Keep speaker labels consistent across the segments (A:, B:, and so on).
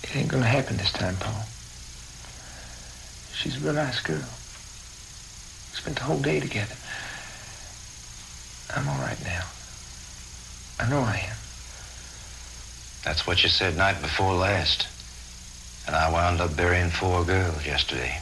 A: It ain't gonna happen this time, Paul. She's a real nice girl. Spent the whole day together. I'm all right now. I know I am.
B: That's what you said night before last. And I wound up burying 4 girls yesterday.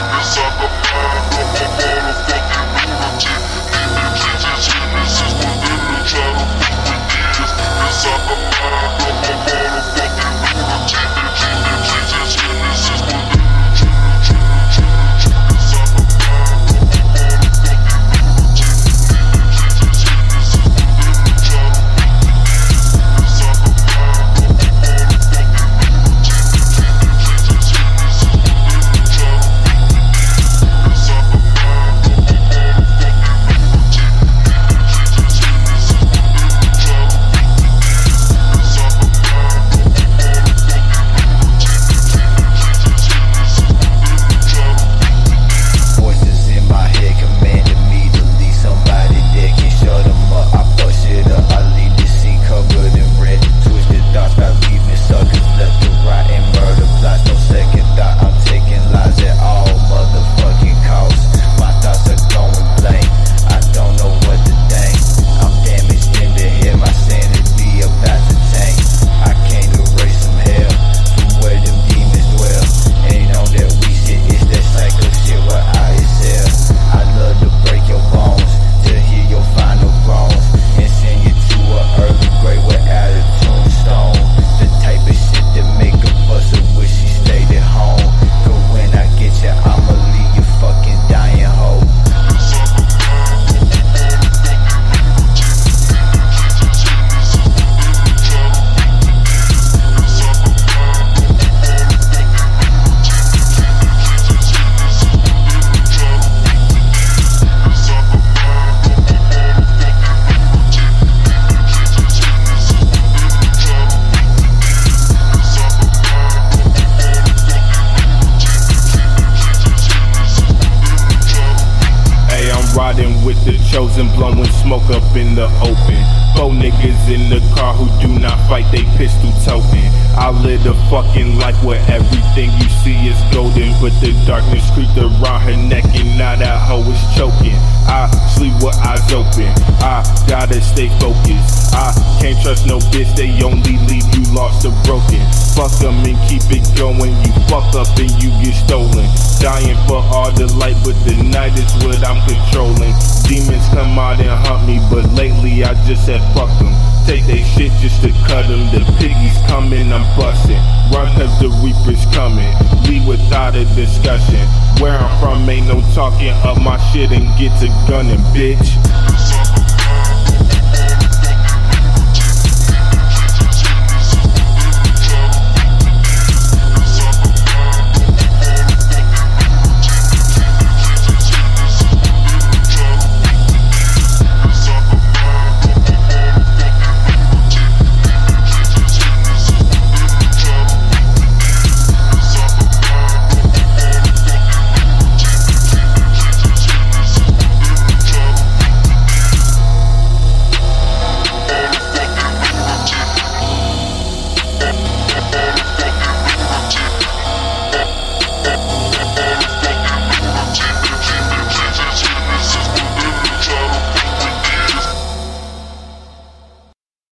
C: Chosen blowing smoke up in the open. 4 niggas in the car who do not fight, they pistol toting. I live the fucking life where everything you see is golden, but the darkness creeped around her neck and now that hoe is choking. I sleep with eyes open, I gotta stay focused. I can't trust no bitch, they only leave you lost or broken. Fuck them and keep it going, you fuck up and you get stolen. Dying for all the light, but the night is what I'm controlling. Demons come out and hunt me, but lately I just said fuck them. Take they shit just to cut them. The piggies coming, I'm busting. Run cause the reaper's coming. Leave without a discussion. Where I'm from ain't no talking up my shit and get to gunning, bitch.